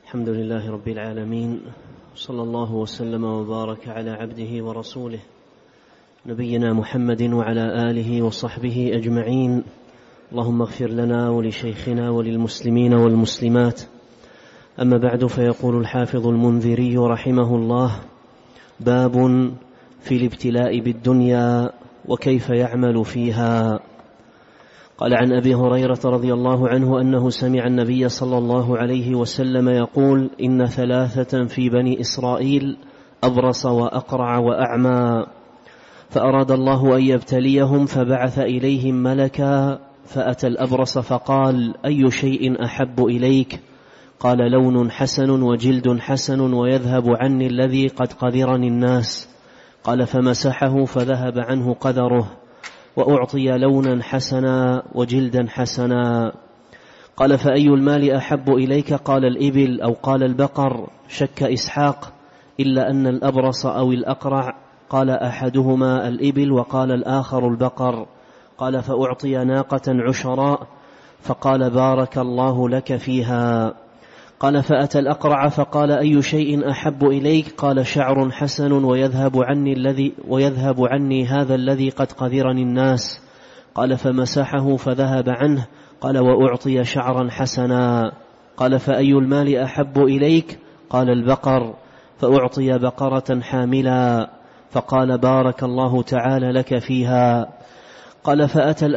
الحمد لله رب العالمين، صلى الله وسلم وبارك على عبده ورسوله نبينا محمد وعلى آله وصحبه أجمعين. اللهم اغفر لنا ولشيخنا وللمسلمين والمسلمات. أما بعد، فيقول الحافظ المنذري رحمه الله: باب في الابتلاء بالدنيا وكيف يعمل فيها. قال: عن أبي هريرة رضي الله عنه أنه سمع النبي صلى الله عليه وسلم يقول: إن ثلاثة في بني إسرائيل أبرص وأقرع وأعمى، فأراد الله أن يبتليهم فبعث إليهم ملكا، فأتى الأبرص فقال: أي شيء أحب إليك؟ قال: لون حسن وجلد حسن ويذهب عني الذي قد قذرني الناس. قال: فمسحه فذهب عنه قذره، وأعطي لونا حسنا وجلدا حسنا. قال: فأي المال أحب إليك؟ قال: الإبل أو قال البقر. شك إسحاق إلا أن الأبرص أو الأقرع. قال: أحدهما الإبل وقال الآخر البقر. قال: فأعطي ناقة عشراء، فقال: بارك الله لك فيها. قال: فأتى الأقرع فقال: أي شيء أحب إليك؟ قال: شعر حسن ويذهب عني هذا الذي قد قذرني الناس. قال: فمسحه فذهب عنه. قال: وأعطي شعرا حسنا. قال: فأي المال أحب إليك؟ قال: البقر. فأعطي بقرة حاملا، فقال: بارك الله تعالى لك فيها. قال: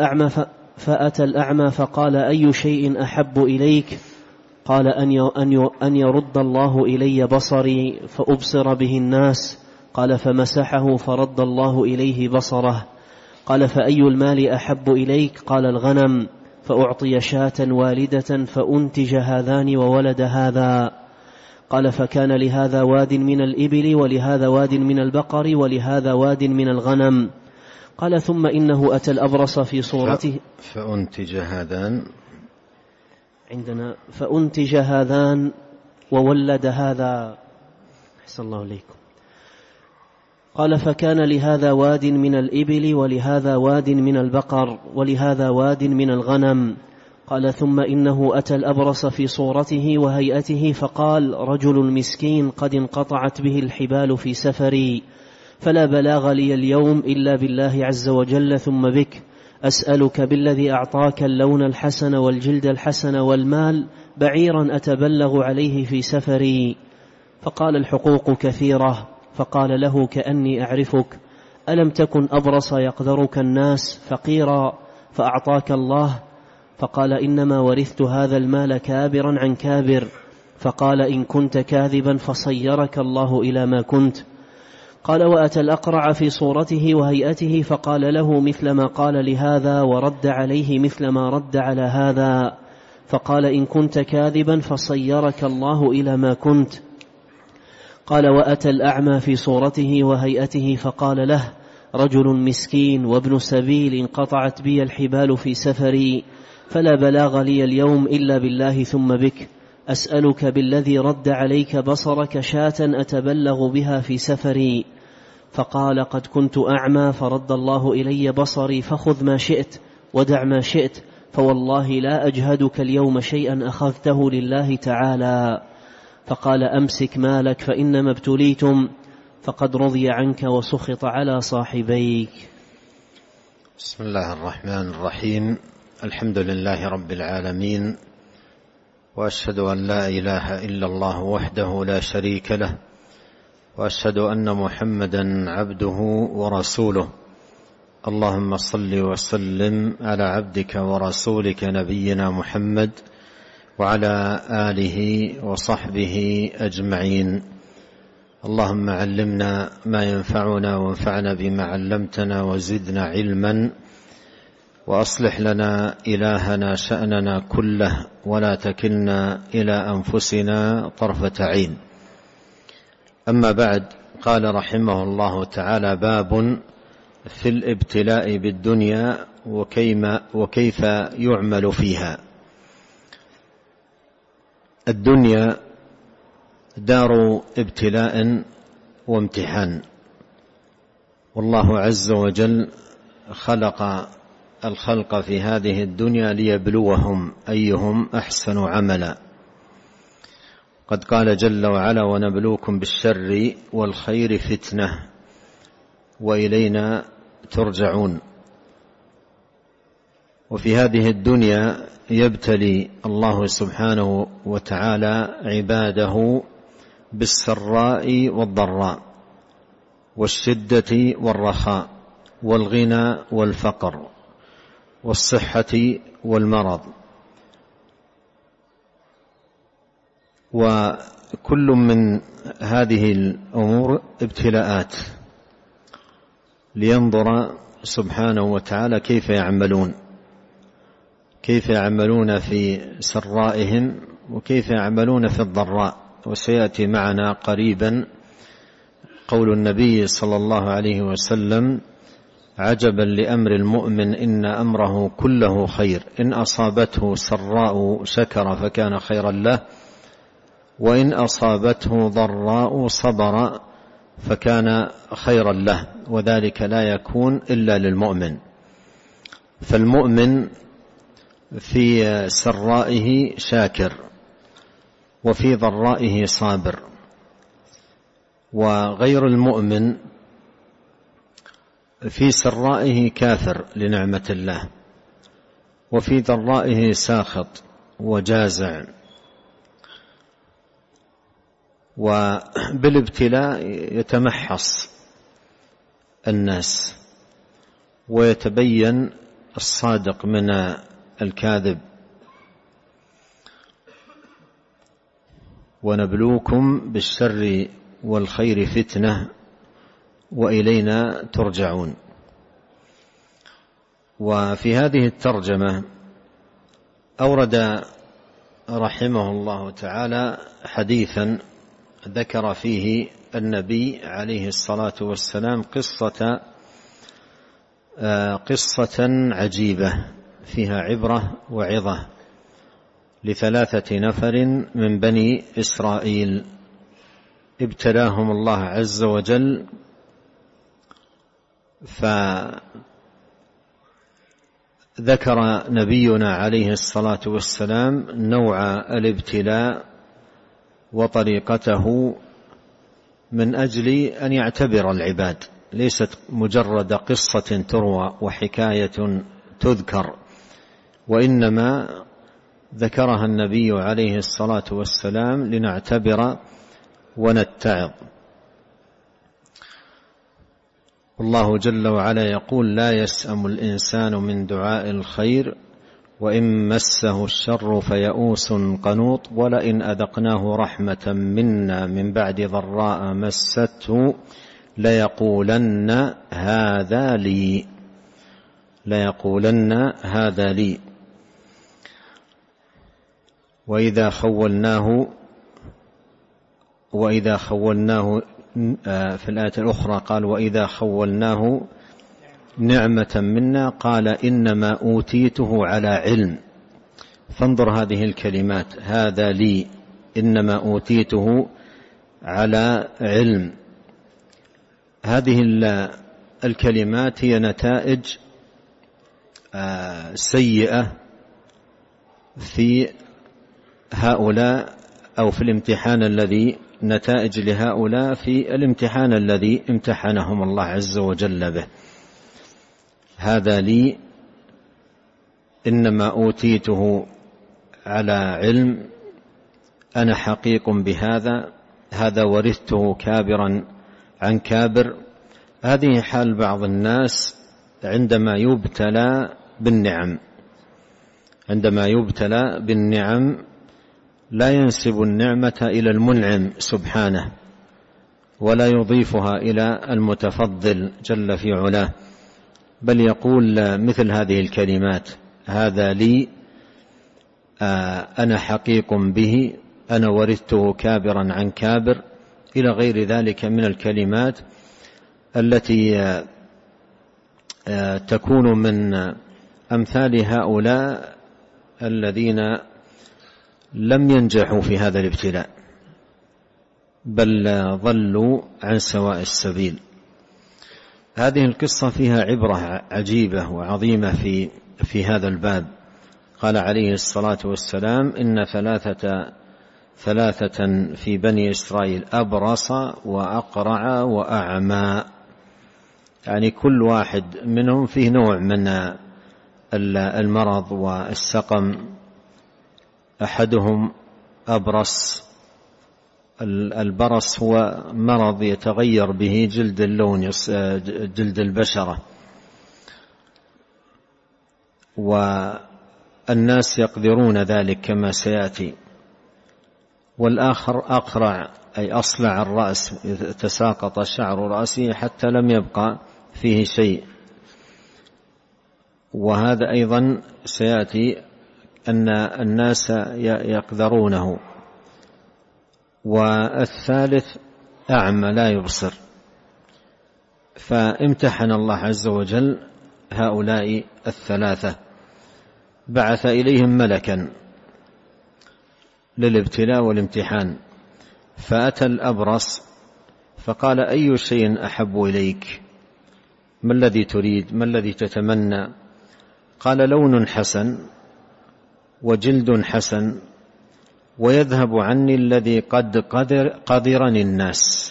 فأتى الأعمى فقال: أي شيء أحب إليك؟ قال: أن يرد الله إلي بصري فأبصر به الناس. قال: فمسحه فرد الله إليه بصره. قال: فأي المال أحب إليك؟ قال: الغنم. فأعطي شاة والدة فأنتج هذان وولد هذا. قال: فكان لهذا واد من الإبل ولهذا واد من البقر ولهذا واد من الغنم. قال: ثم إنه أتى الأبرص في صورته. فأنتج هذان عندنا فأنتج هذان وولد هذا. أحسن الله إليكم. قال: فكان لهذا واد من الإبل ولهذا واد من البقر ولهذا واد من الغنم. قال: ثم إنه أتى الأبرص في صورته وهيئته فقال: رجل مسكين قد انقطعت به الحبال في سفري، فلا بلاغ لي اليوم إلا بالله عز وجل ثم بك. أسألك بالذي أعطاك اللون الحسن والجلد الحسن والمال بعيرا أتبلغ عليه في سفري. فقال: الحقوق كثيرة. فقال له: كأني أعرفك. ألم تكن أبرص يقذرك الناس فقيرا فأعطاك الله؟ فقال: إنما ورثت هذا المال كابرا عن كابر. فقال: إن كنت كاذبا فصيرك الله إلى ما كنت. قال: وأتى الأقرع في صورته وهيئته فقال له مثل ما قال لهذا ورد عليه مثل ما رد على هذا. فقال: إن كنت كاذبا فصيرك الله إلى ما كنت. قال: وأتى الأعمى في صورته وهيئته فقال له: رجل مسكين وابن سبيل انقطعت بي الحبال في سفري، فلا بلاغ لي اليوم إلا بالله ثم بك. أسألك بالذي رد عليك بصرك شاة أتبلغ بها في سفري. فقال: قد كنت أعمى فرد الله إلي بصري، فخذ ما شئت ودع ما شئت، فوالله لا أجهدك اليوم شيئا أخذته لله تعالى. فقال: أمسك مالك فإنما ابتليتم، فقد رضي عنك وسخط على صاحبيك. بسم الله الرحمن الرحيم. الحمد لله رب العالمين، وأشهد أن لا إله إلا الله وحده لا شريك له، وأشهد أن محمدا عبده ورسوله. اللهم صل وسلم على عبدك ورسولك نبينا محمد وعلى آله وصحبه أجمعين. اللهم علمنا ما ينفعنا وانفعنا بما علمتنا وزدنا علما، وأصلح لنا إلهنا شأننا كله، ولا تكلنا إلى أنفسنا طرفة عين. أما بعد، قال رحمه الله تعالى: باب في الابتلاء بالدنيا وكيف يعمل فيها. الدنيا دار ابتلاء وامتحان، والله عز وجل خلق الخلق في هذه الدنيا ليبلوهم أيهم أحسن عملا. قد قال جل وعلا: ونبلوكم بالشر والخير فتنة وإلينا ترجعون. وفي هذه الدنيا يبتلي الله سبحانه وتعالى عباده بالسراء والضراء، والشدة والرخاء، والغنى والفقر، والصحة والمرض. وكل من هذه الأمور ابتلاءات لينظر سبحانه وتعالى كيف يعملون في سرائهم وكيف يعملون في الضراء. وسيأتي معنا قريبا قول النبي صلى الله عليه وسلم: عجبا لأمر المؤمن إن أمره كله خير، إن أصابته سراء شكر فكان خيرا له، وإن أصابته ضراء صبر فكان خيرا له، وذلك لا يكون إلا للمؤمن. فالمؤمن في سرائه شاكر، وفي ضرائه صابر. وغير المؤمن في سرائه كافر لنعمة الله، وفي ضرائه ساخط وجازع. وبالابتلاء يتمحص الناس ويتبين الصادق من الكاذب. ونبلوكم بالشر والخير فتنة وإلينا ترجعون. وفي هذه الترجمة أورد رحمه الله تعالى حديثا ذكر فيه النبي عليه الصلاة والسلام قصة عجيبة فيها عبرة وعظة ل3 نفر من بني إسرائيل ابتلاهم الله عز وجل، فذكر نبينا عليه الصلاة والسلام نوع الابتلاء وطريقته من أجل أن يعتبر العباد، ليست مجرد قصة تروى وحكاية تذكر، وإنما ذكرها النبي عليه الصلاة والسلام لنعتبر ونتعظ. الله جل وعلا يقول: لا يسأم الإنسان من دعاء الخير وإن مسه الشر فيئوس قنوط ولئن أذقناه رحمة منا من بعد ضراء مسته ليقولن هذا لي. وإذا خولناه في الآية الأخرى قال: وإذا خولناه نعمة منا قال إنما أوتيته على علم. فانظر هذه الكلمات: هذا لي، إنما أوتيته على علم. هذه الكلمات هي نتائج سيئة في هؤلاء، أو في الامتحان الذي نتائج لهؤلاء في الامتحان الذي امتحنهم الله عز وجل به. هذا لي، إنما أوتيته على علم، أنا حقيق بهذا، هذا ورثته كابرا عن كابر. هذه حال بعض الناس عندما يبتلى بالنعم لا ينسب النعمة إلى المنعم سبحانه، ولا يضيفها إلى المتفضل جل في علاه، بل يقول مثل هذه الكلمات: هذا لي، أنا حقيق به، أنا ورثته كابرا عن كابر، إلى غير ذلك من الكلمات التي تكون من أمثال هؤلاء الذين لم ينجحوا في هذا الابتلاء، بل ضلوا عن سواء السبيل. هذه القصة فيها عبرة عجيبة وعظيمة في هذا الباب. قال عليه الصلاة والسلام: إن 3 في بني إسرائيل: أبرص وأقرع وأعمى. يعني كل واحد منهم فيه نوع من المرض والسقم. أحدهم أبرص. البرص هو مرض يتغير به جلد اللون، جلد البشرة، والناس يقدرون ذلك كما سيأتي. والآخر أقرع، أي أصلع الرأس، تساقط شعر رأسه حتى لم يبقى فيه شيء، وهذا أيضا سيأتي أن الناس يقدرونه. والثالث أعمى لا يبصر. فامتحن الله عز وجل هؤلاء 3، بعث إليهم ملكا للابتلاء والامتحان. فأتى الأبرص فقال: أي شيء أحب إليك؟ ما الذي تريد؟ ما الذي تتمنى؟ قال: لون حسن وجلد حسن ويذهب عني الذي قد قدرني الناس.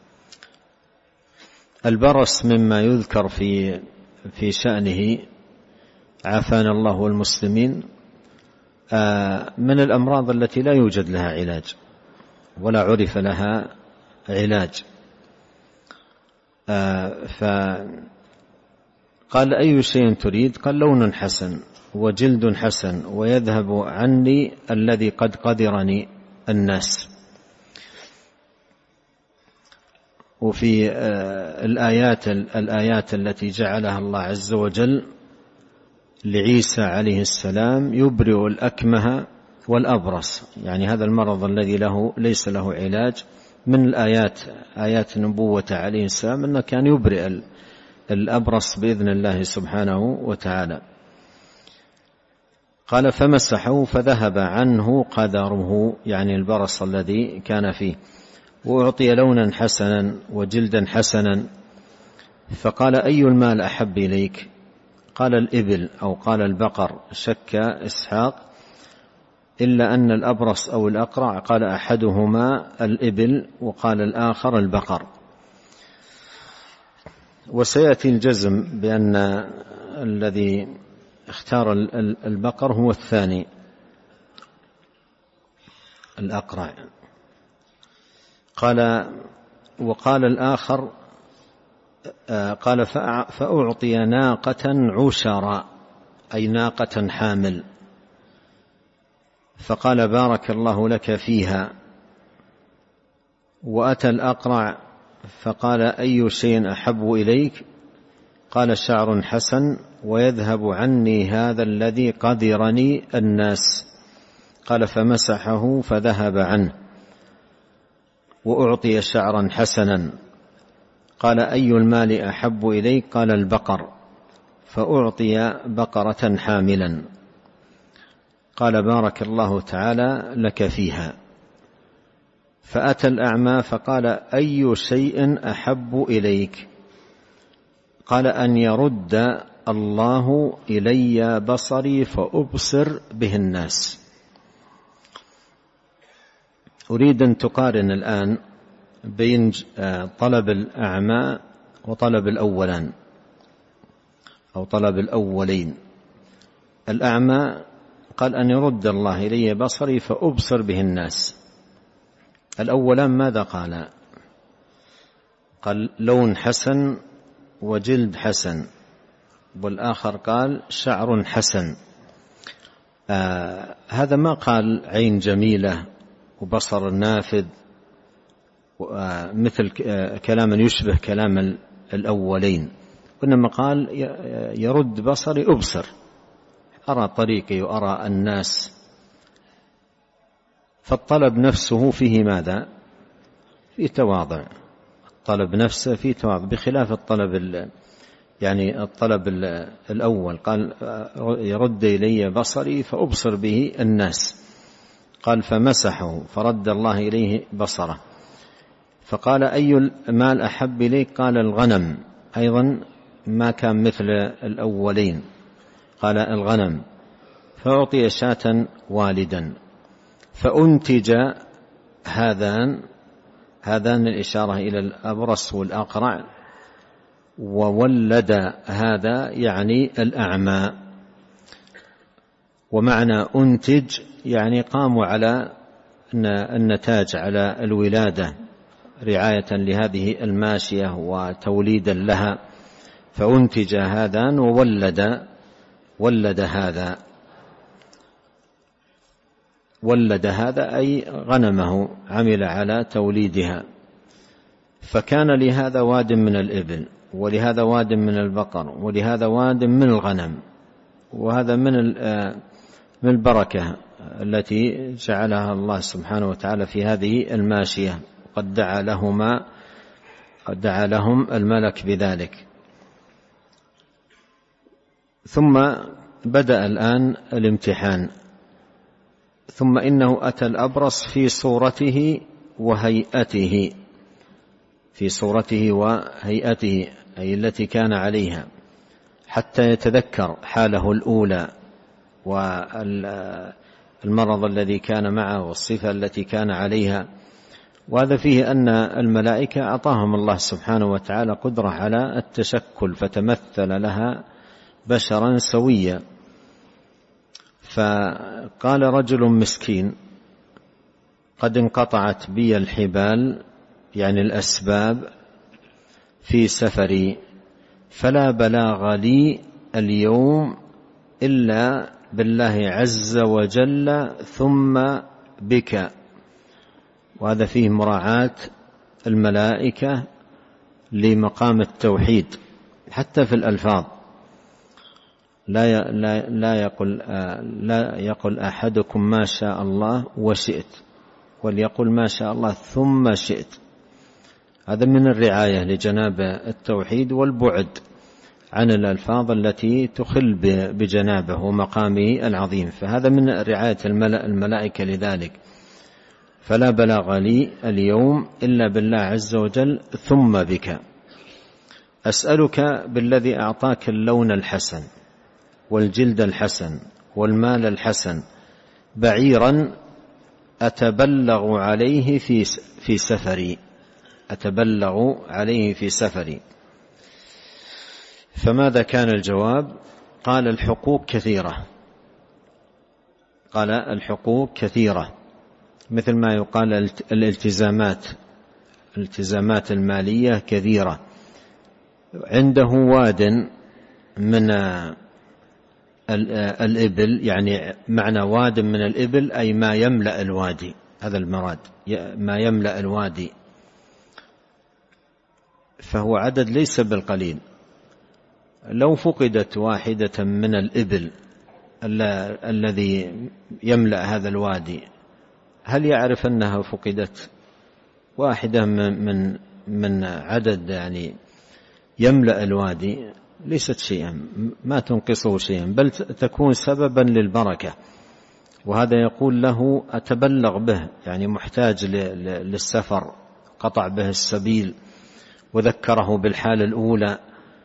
البرص مما يذكر في شأنه، عافانا الله والمسلمين، من الأمراض التي لا يوجد لها علاج ولا عرف لها علاج. فقال: أي شيء تريد؟ قال: لون حسن وجلد حسن ويذهب عني الذي قد قدرني الناس. وفي الآيات التي جعلها الله عز وجل لعيسى عليه السلام يبرئ الأكمه والأبرص، يعني هذا المرض الذي ليس له علاج، من الآيات آيات نبوة عليه السلام أنه كان يبرئ الأبرص بإذن الله سبحانه وتعالى. قال: فمسحه فذهب عنه قدره، يعني البرص الذي كان فيه، وأعطي لونا حسنا وجلدا حسنا. فقال: أي المال أحب إليك؟ قال: الإبل أو قال البقر، شك إسحاق، إلا أن الأبرص أو الأقرع قال أحدهما الإبل وقال الآخر البقر. وسيأتي الجزم بأن الذي اختار البقر هو الثاني الأقرع. قال: وقال الآخر قال: فأعطي ناقة عشرا، أي ناقة حامل. فقال: بارك الله لك فيها. وأتى الأقرع فقال: أي شيء أحب إليك؟ قال: شعر حسن ويذهب عني هذا الذي قدرني الناس. قال: فمسحه فذهب عنه. وأعطي شعرا حسنا. قال: أي المال أحب إليك؟ قال: البقر. فأعطي بقرة حاملا. قال: بارك الله تعالى لك فيها. فأتى الأعمى فقال: أي شيء أحب إليك؟ قال: أن يرد الله إلي بصري فأبصر به الناس. أريد أن تقارن الآن بين طلب الأعمى وطلب الأولان أو طلب الأولين. الأعمى قال: أن يرد الله إلي بصري فأبصر به الناس. الأولان ماذا قال؟ قال: لون حسن وجلد حسن، والآخر قال: شعر حسن. هذا ما قال عين جميلة وبصر نافذ، مثل كلاما يشبه كلام الأولين، وإنما قال: يرد بصري أبصر، أرى طريقي وأرى الناس. فالطلب نفسه فيه ماذا؟ فيه تواضع. الطلب نفسه فيه تواضع، بخلاف الطلب الأول قال: يرد إلي بصري فأبصر به الناس. قال: فمسحه فرد الله إليه بصره. فقال: أي المال أحب إليك؟ قال: الغنم. أيضا ما كان مثل الأولين، قال: الغنم. فأعطي شاة والدا. فأنتج هذان الإشارة إلى الأبرص والأقرع، وولد هذا يعني الأعمى. ومعنى أنتج يعني قاموا على النتاج، على الولادة، رعاية لهذه الماشية وتوليدا لها، فأنتج هذان وولد هذا أي غنمه، عمل على توليدها. فكان لهذا واد من الإبل، ولهذا واد من البقر، ولهذا واد من الغنم. وهذا من البركة التي جعلها الله سبحانه وتعالى في هذه الماشية، قد دعا لهم الملك بذلك. ثم بدأ الآن الامتحان. ثم إنه أتى الأبرص في صورته وهيئته، أي التي كان عليها، حتى يتذكر حاله الأولى والمرض الذي كان معه والصفة التي كان عليها. وهذا فيه أن الملائكة أعطاهم الله سبحانه وتعالى قدرة على التشكل، فتمثل لها بشرا سويا. فقال رجل مسكين: قد انقطعت بي الحبال، يعني الأسباب، في سفري، فلا بلاغ لي اليوم إلا بالله عز وجل ثم بك. وهذا فيه مراعاة الملائكة لمقام التوحيد حتى في الألفاظ. لا يقول أحدكم ما شاء الله وشئت، وليقول ما شاء الله ثم شئت. هذا من الرعاية لجناب التوحيد والبعد عن الألفاظ التي تخل بجنابه ومقامه العظيم. فهذا من رعاية الملائكة لذلك. فلا بلاغ لي اليوم إلا بالله عز وجل ثم بك. أسألك بالذي أعطاك اللون الحسن والجلد الحسن والمال الحسن بعيرا أتبلغ عليه في سفري. فماذا كان الجواب؟ قال: الحقوق كثيرة، مثل ما يقال الالتزامات المالية كثيرة. عنده واد من الإبل، يعني معنى واد من الإبل أي ما يملأ الوادي، هذا المراد، ما يملأ الوادي، فهو عدد ليس بالقليل. لو فقدت واحدة من الإبل الذي يملأ هذا الوادي، هل يعرف أنها فقدت؟ واحدة من عدد يعني يملأ الوادي ليست شيئا، ما تنقصه شيئا، بل تكون سببا للبركة. وهذا يقول له أتبلغ به، يعني محتاج للسفر، قطع به السبيل وذكره بالحال الأولى،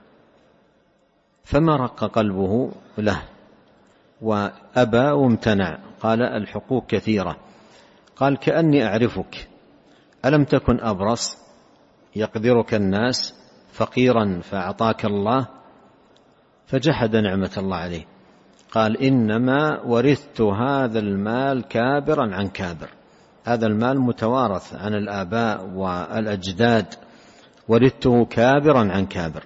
فما رق قلبه له وأبى وامتنع. قال: الحقوق كثيرة. قال: كأني أعرفك، ألم تكن أبرص يقدرك الناس فقيرا فأعطاك الله؟ فجحد نعمة الله عليه. قال: إنما ورثت هذا المال كابرا عن كابر. هذا المال متوارث عن الآباء والأجداد، ورثته كابرا عن كابر.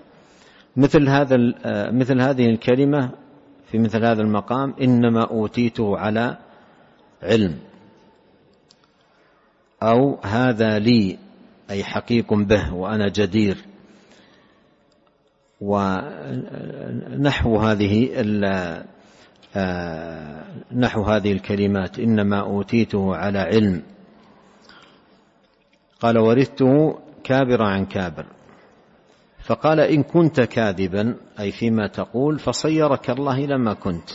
مثل هذه الكلمة في مثل هذا المقام: إنما أوتيته على علم، أو هذا لي، أي حقيق به وأنا جدير. ونحو هذه الكلمات: إنما أوتيته على علم. قال: ورثته كابر عن كابر. فقال: إن كنت كاذبا، أي فيما تقول، فصيرك الله إلى ما كنت.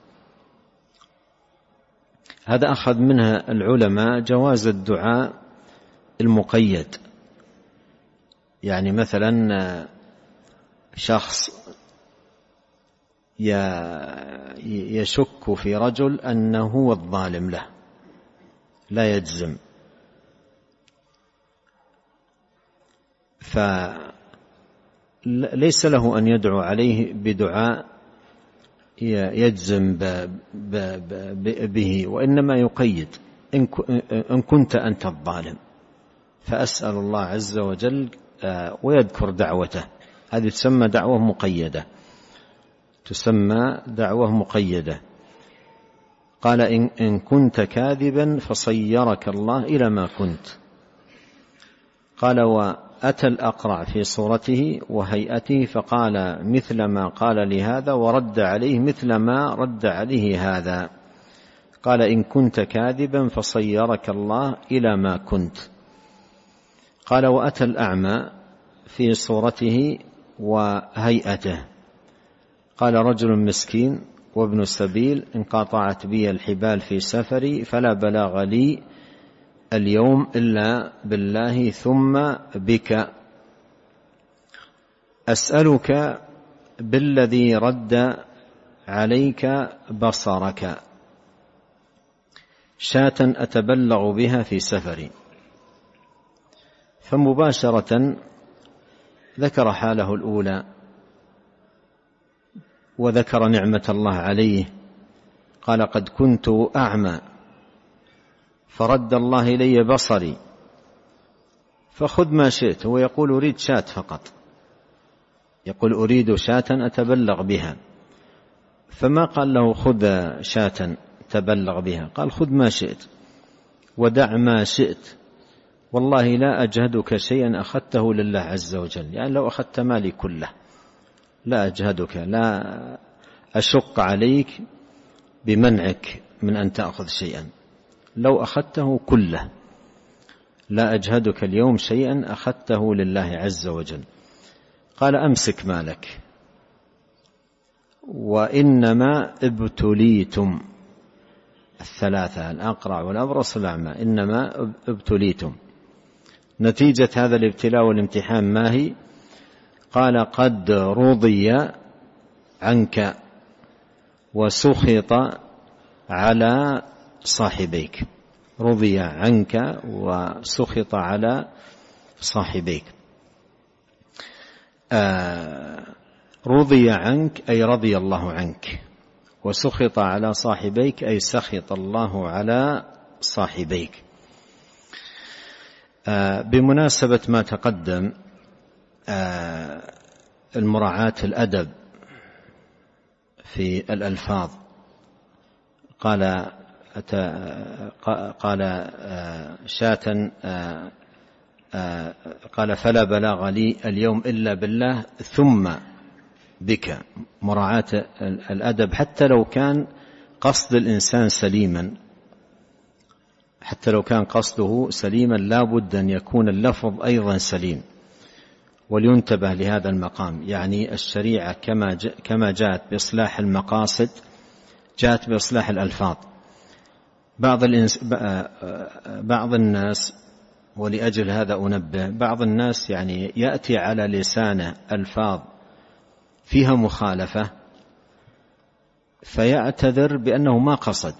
هذا أخذ منها العلماء جواز الدعاء المقيد. يعني مثلا شخص يشك في رجل أنه هو الظالم له، لا يجزم، فليس له أن يدعو عليه بدعاء يجزم به، وإنما يقيد: إن كنت أنت الظالم فأسأل الله عز وجل، ويذكر دعوته. هذه تسمى دعوة مقيدة، تسمى دعوة مقيدة. قال: إن كنت كاذبا فصيرك الله إلى ما كنت. قال: وأتى الأقرع في صورته وهيئته فقال مثل ما قال لهذا ورد عليه مثل ما رد عليه هذا. قال: إن كنت كاذبا فصيرك الله إلى ما كنت. قال: وأتى الأعمى في صورته وهيئته. قال: رجل مسكين وابن السبيل انقطعت بي الحبال في سفري فلا بلاغ لي اليوم إلا بالله ثم بك، أسألك بالذي رد عليك بصرك شاة أتبلغ بها في سفري. فمباشرة ذكر حاله الأولى وذكر نعمة الله عليه. قال: قد كنت أعمى فرد الله إلي بصري، فخذ ما شئت. هو يقول أريد شاة فقط، يقول أريد شاة أتبلغ بها، فما قال له خذ شاة تبلغ بها، قال خذ ما شئت ودع ما شئت، والله لا أجهدك شيئا أخذته لله عز وجل. يعني لو أخذت مالي كله لا أجهدك، لا أشق عليك بمنعك من أن تأخذ شيئا، لو أخذته كله لا أجهدك اليوم شيئا أخذته لله عز وجل. قال: أمسك مالك، وإنما ابتليتم. الثلاثة: الأقرع والأبرص والأعمى، إنما ابتليتم. نتيجة هذا الابتلاء والامتحان ما هي؟ قال: قد رضي عنك وسخط على صاحبيك. رضي عنك وسخط على صاحبيك. رضي عنك أي رضي الله عنك، وسخط على صاحبيك أي سخط الله على صاحبيك. بمناسبة ما تقدم، المراعاة الأدب في الألفاظ، قال شاة، قال: فلا بلاغ لي اليوم إلا بالله ثم بك. مراعاة الأدب حتى لو كان قصد الإنسان سليما، حتى لو كان قصده سليما لا بد أن يكون اللفظ أيضا سليم. ولينتبه لهذا المقام، يعني الشريعة كما جاءت بإصلاح المقاصد جاءت بإصلاح الألفاظ. بعض الناس، ولأجل هذا أنبه، بعض الناس يعني يأتي على لسانه ألفاظ فيها مخالفة فيعتذر بأنه ما قصد.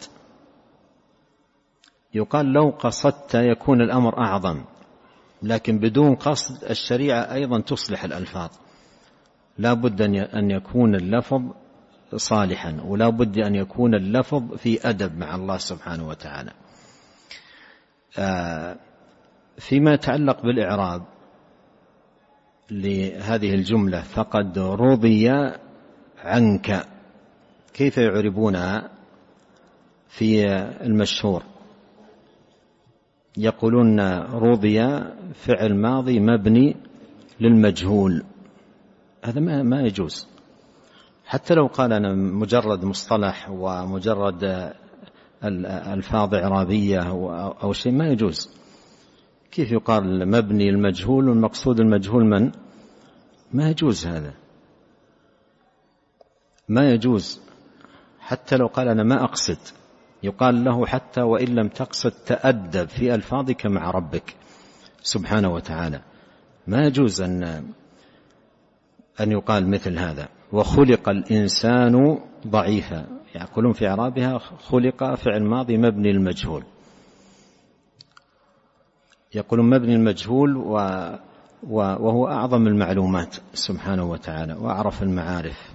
يقال لو قصدت يكون الأمر أعظم، لكن بدون قصد الشريعة أيضا تصلح الألفاظ. لا بد أن يكون اللفظ صالحا، ولا بد أن يكون اللفظ في أدب مع الله سبحانه وتعالى. فيما يتعلق بالإعراب لهذه الجملة فقد رضي عنك، كيف يعربونها في المشهور؟ يقولون رضي فعل ماضي مبني للمجهول. هذا ما يجوز، حتى لو قال أنا مجرد مصطلح ومجرد الفاظ إعرابية أو شيء، ما يجوز. كيف يقال مبني المجهول والمقصود المجهول من؟ ما يجوز، هذا ما يجوز. حتى لو قال أنا ما أقصد، يقال له حتى وإن لم تقصد تأدب في ألفاظك مع ربك سبحانه وتعالى. ما يجوز أن يقال مثل هذا. وخلق الإنسان ضعيفا، يقولون في إعرابها خلق فعل ماضي مبني المجهول. يقولون مبني المجهول وهو أعظم المعلومات سبحانه وتعالى وأعرف المعارف.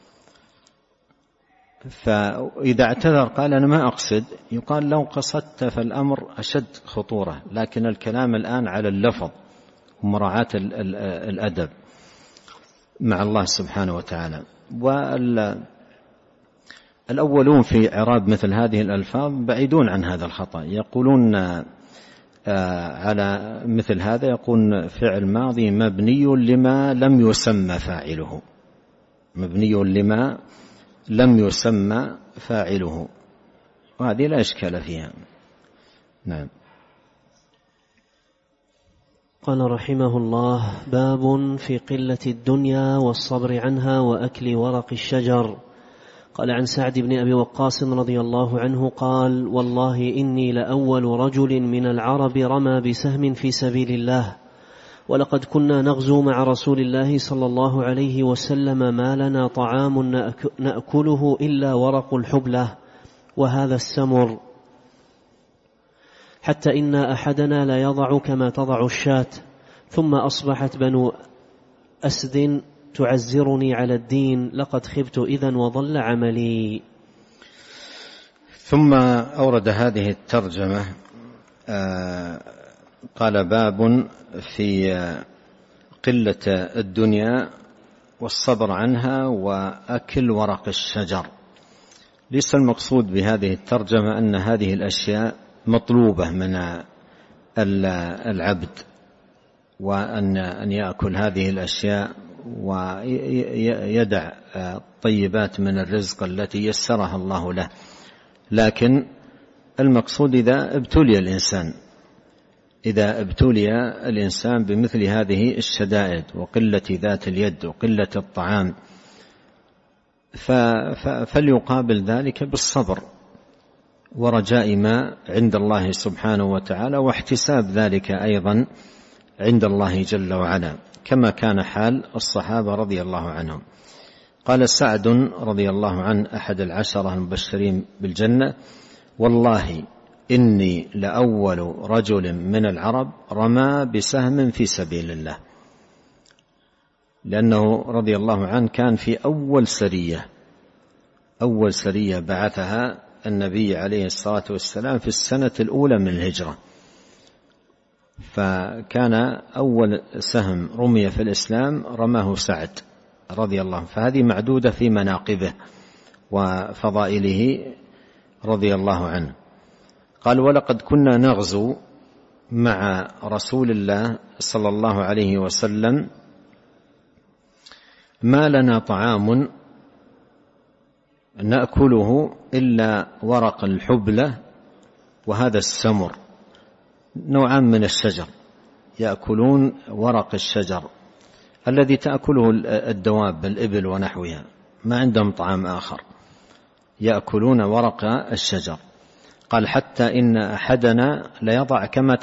فإذا اعتذر قال أنا ما أقصد، يقال لو قصدت فالأمر أشد خطورة، لكن الكلام الآن على اللفظ ومراعاة الأدب مع الله سبحانه وتعالى. والأولون في إعراب مثل هذه الألفاظ بعيدون عن هذا الخطأ، يقولون على مثل هذا يقول فعل ماضي مبني لما لم يسمى فاعله، مبني لما لم يسمى فاعله، وهذه لا إشكال فيها. نعم. قال رحمه الله: باب في قلة الدنيا والصبر عنها وأكل ورق الشجر. قال عن سعد بن أبي وقاص رضي الله عنه قال: والله إني لأول رجل من العرب رمى بسهم في سبيل الله، ولقد كنا نغزو مع رسول الله صلى الله عليه وسلم ما لنا طعام نأكله إلا ورق الحبلة وهذا السمر، حتى إن أحدنا لا يضع كما تضع الشاة. ثم أصبحت بنو أسد تعزرني على الدين، لقد خبت إذن وضل عملي. ثم أورد هذه الترجمة قال: باب في قلة الدنيا والصبر عنها وأكل ورق الشجر. ليس المقصود بهذه الترجمة أن هذه الأشياء مطلوبة من العبد، وأن يأكل هذه الأشياء ويدع طيبات من الرزق التي يسرها الله له، لكن المقصود إذا ابتلي الإنسان بمثل هذه الشدائد وقلة ذات اليد وقلة الطعام فليقابل ذلك بالصبر ورجاء ما عند الله سبحانه وتعالى، واحتساب ذلك أيضا عند الله جل وعلا، كما كان حال الصحابة رضي الله عنهم. قال سعد رضي الله عنه أحد العشرة المبشرين بالجنة: والله إني لأول رجل من العرب رمى بسهم في سبيل الله، لأنه رضي الله عنه كان في أول سرية بعثها النبي عليه الصلاة والسلام في السنة الأولى من الهجرة، فكان أول سهم رمي في الإسلام رماه سعد رضي الله عنه، فهذه معدودة في مناقبه وفضائله رضي الله عنه. قال: ولقد كنا نغزو مع رسول الله صلى الله عليه وسلم ما لنا طعام نأكله إلا ورق الحبلة وهذا السمر، نوعان من الشجر، يأكلون ورق الشجر الذي تأكله الدواب الإبل ونحوها، ما عندهم طعام آخر، يأكلون ورق الشجر. قال: حتى إن أحدنا ليضع كما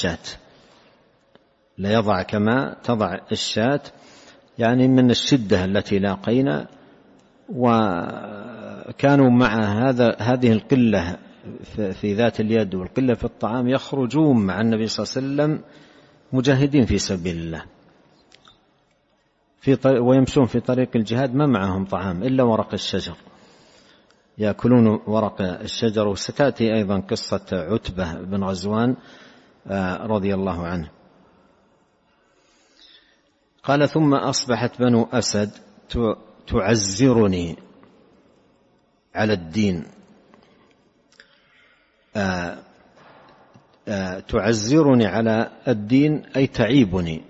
تضع الشاة، يعني من الشدة التي لاقينا. وكانوا مع هذه القلة في ذات اليد والقلة في الطعام يخرجون مع النبي صلى الله عليه وسلم مجاهدين في سبيل الله ويمشون في طريق الجهاد ما معهم طعام إلا ورق الشجر، يأكلون ورق الشجر. وستأتي أيضا قصة عتبة بن غزوان رضي الله عنه. قال: ثم أصبحت بنو أسد تعزرني على الدين. تعزرني على الدين أي تعيبني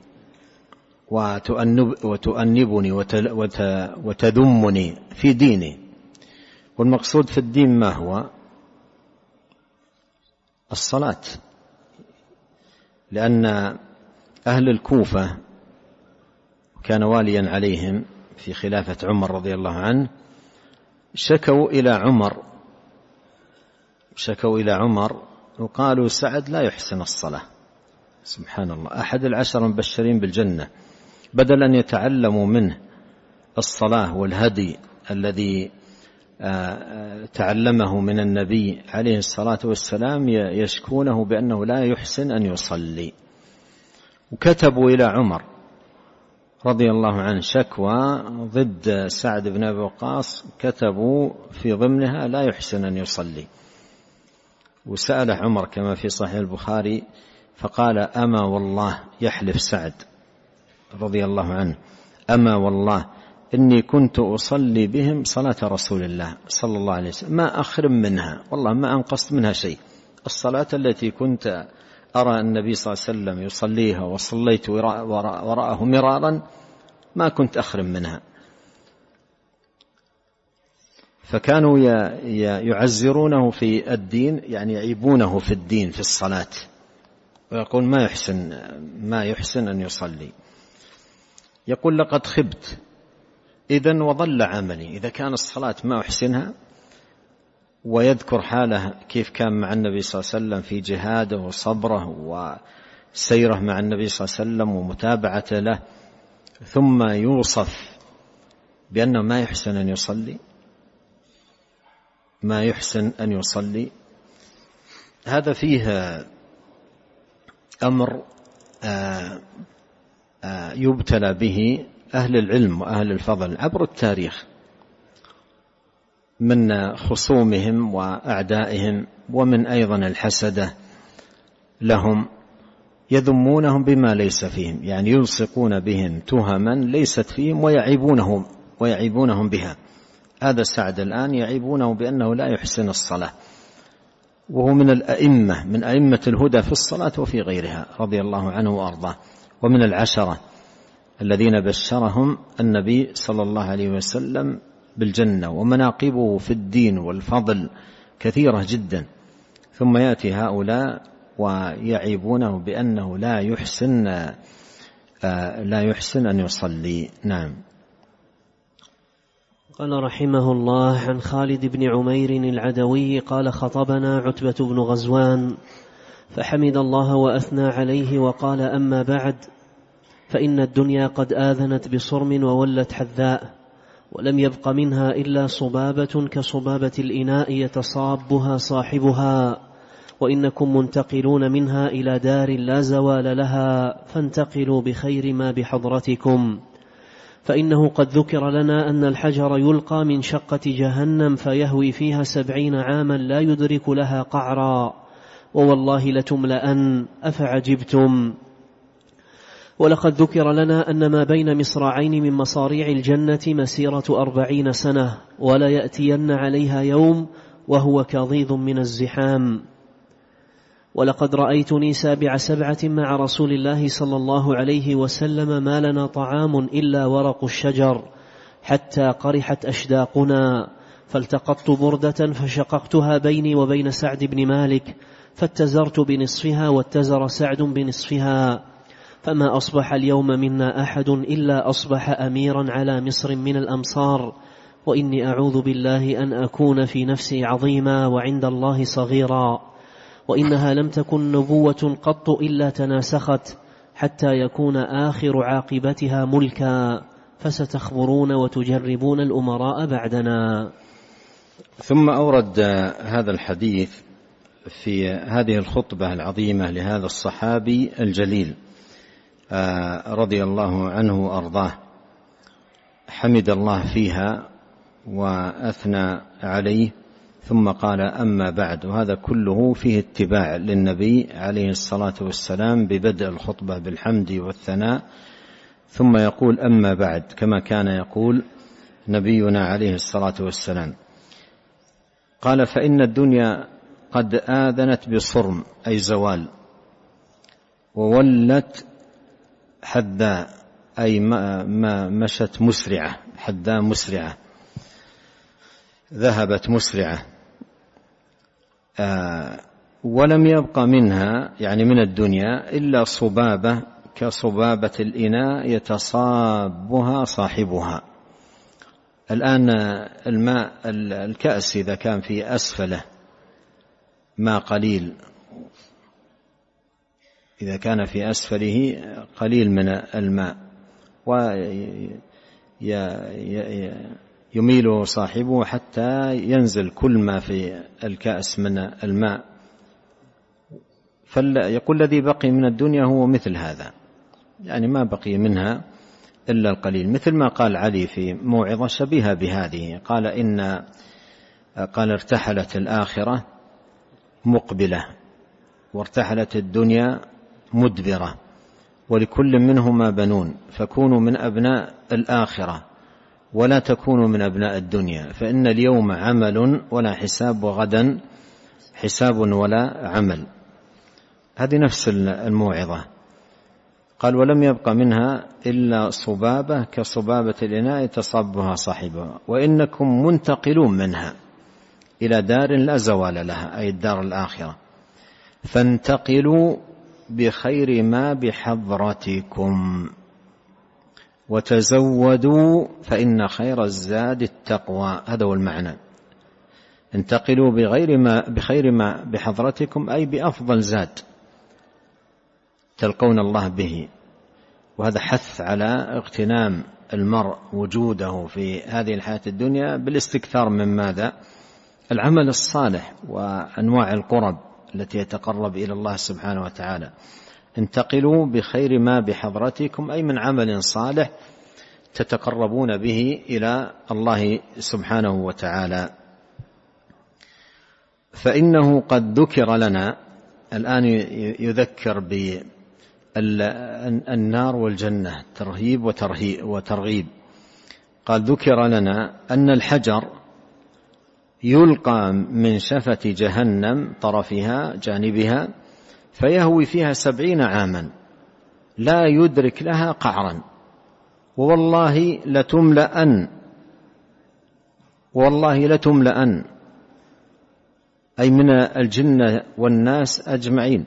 وتؤنبني وتذمني في ديني. والمقصود في الدين ما هو؟ الصلاة، لأن أهل الكوفة كان واليا عليهم في خلافة عمر رضي الله عنه، شكوا إلى عمر وقالوا: سعد لا يحسن الصلاة. سبحان الله، أحد العشر المبشرين بالجنة، بدل أن يتعلموا منه الصلاة والهدي الذي تعلمه من النبي عليه الصلاة والسلام، يشكونه بأنه لا يحسن أن يصلي. وكتبوا إلى عمر رضي الله عنه شكوى ضد سعد بن أبي وقاص، كتبوا في ضمنها لا يحسن أن يصلي. وسأل عمر كما في صحيح البخاري فقال: أما والله، يحلف سعد رضي الله عنه: أما والله إني كنت أصلي بهم صلاة رسول الله صلى الله عليه وسلم ما أخرم منها، والله ما أنقصت منها شيء. الصلاة التي كنت أرى النبي صلى الله عليه وسلم يصليها وصليت وراءه مرارا ما كنت أخرم منها. فكانوا يعزرونه في الدين، يعني يعيبونه في الدين في الصلاة، ويقول ما يحسن أن يصلي. يقول: لقد خبت إذن وضل عملي. إذا كان الصلاة ما أحسنها، ويذكر حاله كيف كان مع النبي صلى الله عليه وسلم في جهاده وصبره وسيره مع النبي صلى الله عليه وسلم ومتابعته له، ثم يوصف بأنه ما يحسن أن يصلي. هذا فيه أمر يبتلى به أهل العلم وأهل الفضل عبر التاريخ من خصومهم وأعدائهم، ومن أيضا الحسدة لهم، يذمونهم بما ليس فيهم، يعني يلصقون بهم تهما ليست فيهم ويعيبونهم بها. هذا سعد الآن يعيبونه بأنه لا يحسن الصلاة، وهو من أئمة الهدى في الصلاة وفي غيرها رضي الله عنه وأرضاه، ومن العشرة الذين بشرهم النبي صلى الله عليه وسلم بالجنة، ومناقبه في الدين والفضل كثيرة جدا. ثم يأتي هؤلاء ويعيبونه بأنه لا يحسن أن يصلي. نعم. قال رحمه الله: عن خالد بن عمير العدوي قال: خطبنا عتبة بن غزوان فحمد الله وأثنى عليه وقال: أما بعد، فإن الدنيا قد آذنت بصرم وولت حذاء، ولم يبق منها إلا صبابة كصبابة الإناء يتصابها صاحبها، وإنكم منتقلون منها إلى دار لا زوال لها، فانتقلوا بخير ما بحضرتكم. فإنه قد ذكر لنا أن الحجر يلقى من شقة جهنم فيهوي فيها 70 عاما لا يدرك لها قعرا، ووالله لتملأن، أفعجبتم. ولقد ذكر لنا أن ما بين مصراعين من مصاريع الجنة مسيرة 40 سنة، ولا يأتين عليها يوم وهو كظيظ من الزحام. ولقد رأيتني 7 مع رسول الله صلى الله عليه وسلم ما لنا طعام إلا ورق الشجر، حتى قرحت أشداقنا، فالتقطت بردة فشققتها بيني وبين سعد بن مالك، فاتزرت بنصفها واتزر سعد بنصفها، فما أصبح اليوم منا أحد إلا أصبح أميرا على مصر من الأمصار، وإني أعوذ بالله أن أكون في نفسي عظيما وعند الله صغيرا، وإنها لم تكن نبوة قط إلا تناسخت، حتى يكون آخر عاقبتها ملكا، فستخبرون وتجربون الأمراء بعدنا. ثم أورد هذا الحديث في هذه الخطبة العظيمة لهذا الصحابي الجليل رضي الله عنه وأرضاه، حمد الله فيها وأثنى عليه، ثم قال: أما بعد. وهذا كله فيه اتباع للنبي عليه الصلاة والسلام ببدء الخطبة بالحمد والثناء، ثم يقول: أما بعد، كما كان يقول نبينا عليه الصلاة والسلام. قال: فإن الدنيا قد آذنت بصرم، أي زوال، وولت حذاء، أي ما مشت مسرعة، حذاء مسرعة، ذهبت مسرعة، ولم يبق منها، يعني من الدنيا، إلا صبابة كصبابة الإناء يتصابها صاحبها. الآن الماء الكأس إذا كان في أسفله ماء قليل، إذا كان في أسفله قليل من الماء ويميله صاحبه حتى ينزل كل ما في الكأس من الماء، فيقول: الذي بقي من الدنيا هو مثل هذا، يعني ما بقي منها إلا القليل. مثل ما قال علي في موعظة شبيهة بهذه، قال ارتحلت الآخرة مقبلة وارتحلت الدنيا مدبرة، ولكل منهما بنون، فكونوا من أبناء الآخرة ولا تكونوا من أبناء الدنيا، فإن اليوم عمل ولا حساب، وغدا حساب ولا عمل. هذه نفس الموعظة. قال ولم يبق منها إلا صبابة كصبابة الإناء تصبها صاحبها، وإنكم منتقلون منها إلى دار لا زوال لها، أي الدار الآخرة، فانتقلوا بخير ما بحضرتكم وتزودوا فإن خير الزاد التقوى. هذا هو المعنى، انتقلوا بخير ما بحضرتكم، أي بأفضل زاد تلقون الله به. وهذا حث على اغتنام المرء وجوده في هذه الحياة الدنيا بالاستكثار من ماذا؟ العمل الصالح وأنواع القرب التي يتقرب إلى الله سبحانه وتعالى. انتقلوا بخير ما بحضرتكم، أي من عمل صالح تتقربون به إلى الله سبحانه وتعالى. فإنه قد ذكر لنا الآن، يذكر بالنار والجنة ترهيب وترغيب. قال ذكر لنا أن الحجر يلقى من شفة جهنم طرفها جانبها فيهوي فيها 70 عاما لا يدرك لها قعرا، والله لتملأن أي من الجنة والناس أجمعين.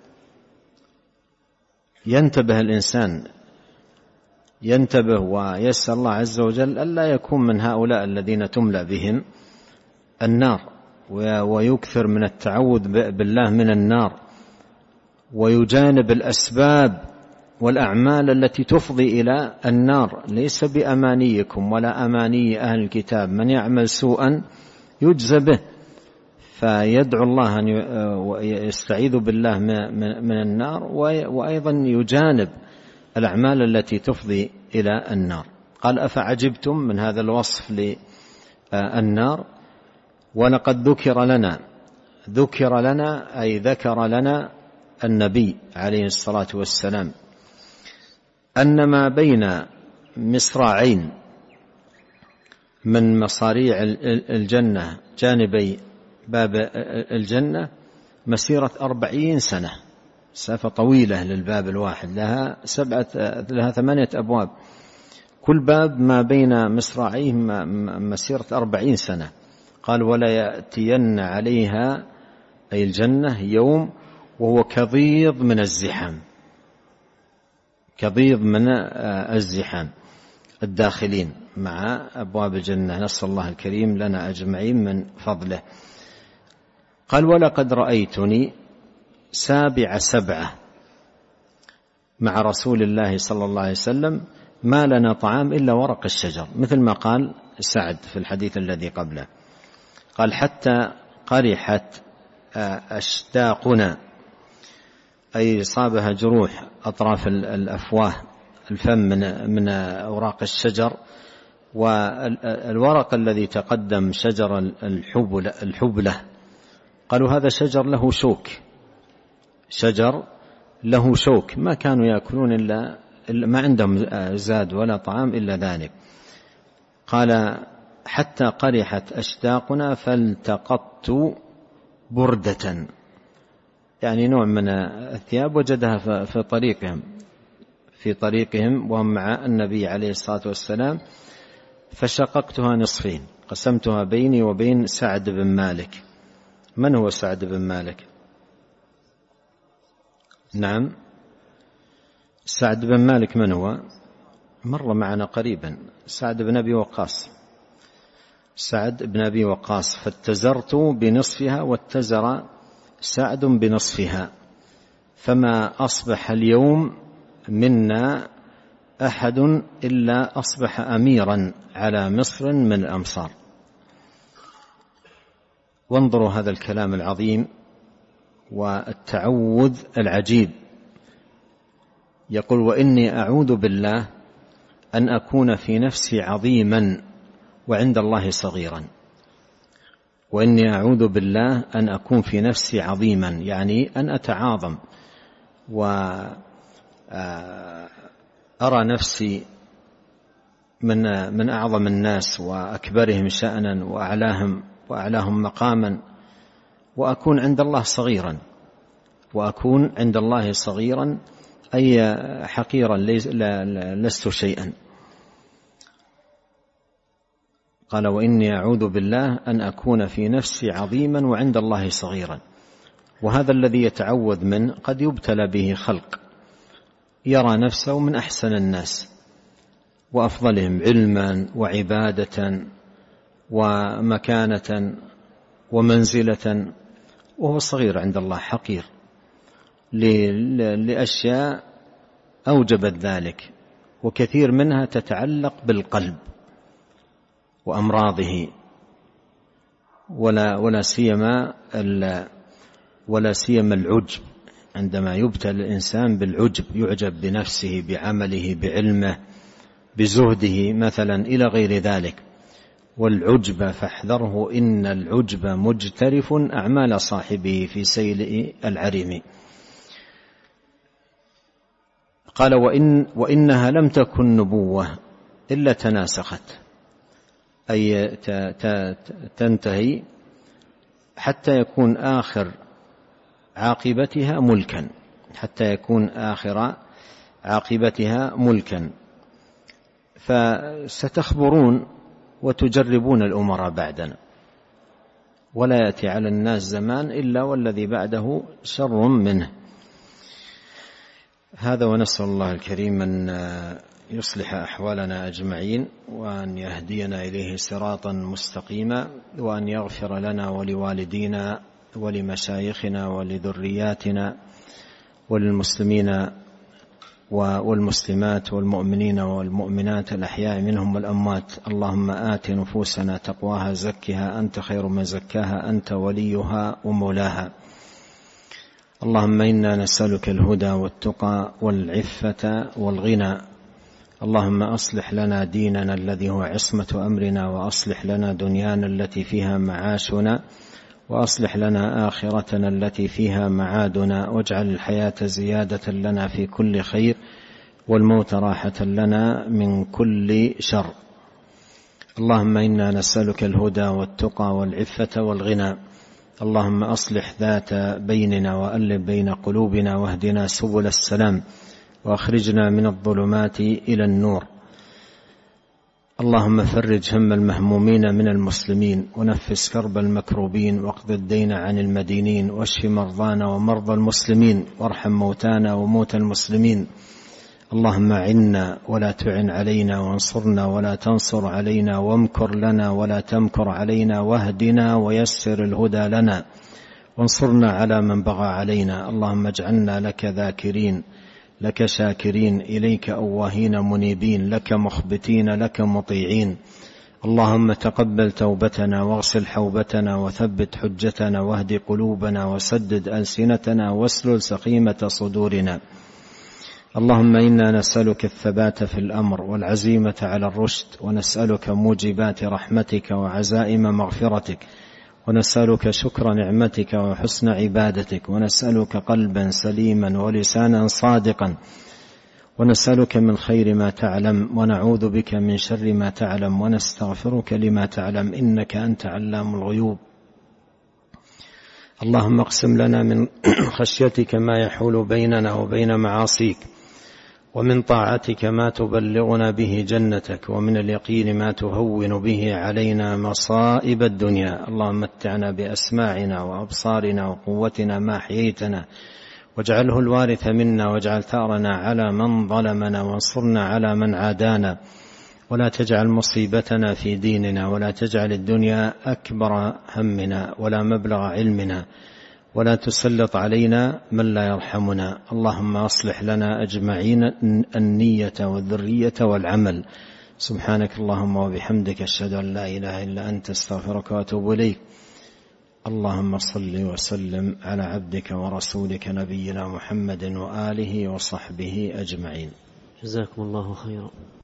ينتبه الإنسان، ينتبه ويسأل الله عز وجل ألا يكون من هؤلاء الذين تملأ بهم النار، ويكثر من التعوذ بالله من النار، ويجانب الأسباب والأعمال التي تفضي إلى النار. ليس بأمانيكم ولا أماني أهل الكتاب، من يعمل سوءا يجزى به، فيدعو الله أن يستعيذ بالله من النار، وأيضا يجانب الأعمال التي تفضي إلى النار. قال أفعجبتم من هذا الوصف للنار. ولقد ذكر لنا أي ذكر لنا النبي عليه الصلاة والسلام أن ما بين مصراعين من مصاريع الجنة جانبي باب الجنة مسيرة 40 سنة، مسافة طويلة للباب الواحد، لها 8 أبواب، كل باب ما بين مصراعيه مسيرة 40 سنة. قال ولا يأتين عليها أي الجنة يوم وهو كضيض من الزحام، كضيض من الزحام الداخلين مع أبواب الجنة. نسأل الله الكريم لنا أجمعين من فضله. قال ولقد رأيتني 7 مع رسول الله صلى الله عليه وسلم ما لنا طعام إلا ورق الشجر، مثل ما قال سعد في الحديث الذي قبله. قال حتى قرحت أشداقنا، أي صابها جروح أطراف الأفواه الفم من أوراق الشجر. والورق الذي تقدم شجر الحبلة، قالوا هذا شجر له شوك، ما كانوا يأكلون إلا ما عندهم زاد ولا طعام إلا ذلك. قال حتى قرحت أشداقنا فالتقطت بردة، يعني نوع من الثياب وجدها في طريقهم وهم مع النبي عليه الصلاة والسلام، فشققتها نصفين، قسمتها بيني وبين سعد بن مالك. من هو سعد بن مالك؟ نعم، سعد بن مالك من هو؟ مر معنا قريبا، سعد بن أبي وقاص. فاتزرت بنصفها واتزر سعد بنصفها، فما أصبح اليوم منا أحد إلا أصبح أميرا على مصر من الأمصار. وانظروا هذا الكلام العظيم والتعوذ العجيب يقول: وإني أعوذ بالله أن أكون في نفسي عظيما وعند الله صغيرا. وإني أعوذ بالله أن أكون في نفسي عظيما، يعني أن أتعاظم وأرى نفسي من أعظم الناس وأكبرهم شأنا وأعلاهم مقاما، وأكون عند الله صغيرا. وأكون عند الله صغيرا أي حقيرا، لست شيئا. قال: وإني أعوذ بالله أن أكون في نفسي عظيما وعند الله صغيرا. وهذا الذي يتعوذ منه قد يبتلى به خلق يرى نفسه من أحسن الناس وأفضلهم علما وعبادة ومكانة ومنزلة، وهو صغير عند الله حقير لأشياء أوجبت ذلك، وكثير منها تتعلق بالقلب وأمراضه، ولا سيما العجب. عندما يبتلى الإنسان بالعجب يعجب بنفسه، بعمله، بعلمه، بزهده مثلا إلى غير ذلك. والعجب فاحذره، إن العجب مجترف أعمال صاحبه في سيل العريم. قال: وإنها لم تكن نبوة إلا تناسخت، أي تنتهي حتى يكون آخر عاقبتها ملكا، حتى يكون آخر عاقبتها ملكا. فستخبرون وتجربون الأمراء بعدنا، ولا يأتي على الناس زمان إلا والذي بعده شر منه. هذا، ونسأل الله الكريم أن يصلح أحوالنا أجمعين، وأن يهدينا إليه صراطا مستقيما، وأن يغفر لنا ولوالدينا ولمشايخنا ولذرياتنا وللمسلمين والمسلمات والمؤمنين والمؤمنات الأحياء منهم والأموات. اللهم آت نفوسنا تقواها، زكها أنت خير من زكاها، أنت وليها ومولاها. اللهم إنا نسألك الهدى والتقى والعفة والغنى. اللهم أصلح لنا ديننا الذي هو عصمة أمرنا، وأصلح لنا دنيانا التي فيها معاشنا، وأصلح لنا آخرتنا التي فيها معادنا، واجعل الحياة زيادة لنا في كل خير، والموت راحة لنا من كل شر. اللهم إنا نسألك الهدى والتقى والعفة والغنى. اللهم أصلح ذات بيننا وألف بين قلوبنا، واهدنا سبل السلام، وأخرجنا من الظلمات إلى النور. اللهم فرج هم المهمومين من المسلمين، ونفس كرب المكروبين، واقض الدين عن المدينين، واشف مرضانا ومرضى المسلمين، وارحم موتانا وموتى المسلمين. اللهم عنا ولا تعن علينا، وانصرنا ولا تنصر علينا، وامكر لنا ولا تمكر علينا، واهدنا ويسر الهدى لنا، وانصرنا على من بغى علينا. اللهم اجعلنا لك ذاكرين، لك شاكرين، إليك أواهين منيبين، لك مخبتين، لك مطيعين. اللهم تقبل توبتنا، واغسل حوبتنا، وثبت حجتنا، واهد قلوبنا، وسدد ألسنتنا، واسلل سقيمة صدورنا. اللهم إنا نسألك الثبات في الأمر والعزيمة على الرشد، ونسألك موجبات رحمتك وعزائم مغفرتك، ونسألك شكر نعمتك وحسن عبادتك، ونسألك قلبا سليما ولسانا صادقا، ونسألك من خير ما تعلم، ونعوذ بك من شر ما تعلم، ونستغفرك لما تعلم، إنك أنت علام الغيوب. اللهم اقسم لنا من خشيتك ما يحول بيننا وبين معاصيك، ومن طاعتك ما تبلغنا به جنتك، ومن اليقين ما تهون به علينا مصائب الدنيا. اللهم متعنا بأسماعنا وأبصارنا وقوتنا ما أحييتنا، واجعله الوارث منا، واجعل ثأرنا على من ظلمنا، وانصرنا على من عادانا، ولا تجعل مصيبتنا في ديننا، ولا تجعل الدنيا أكبر همنا ولا مبلغ علمنا، ولا تسلط علينا من لا يرحمنا. اللهم أصلح لنا أجمعين النية والذرية والعمل. سبحانك اللهم وبحمدك، أشهد أن لا إله إلا أنت، استغفرك وأتوب إليك. اللهم صل وسلم على عبدك ورسولك نبينا محمد وآله وصحبه أجمعين. جزاكم الله خيرا.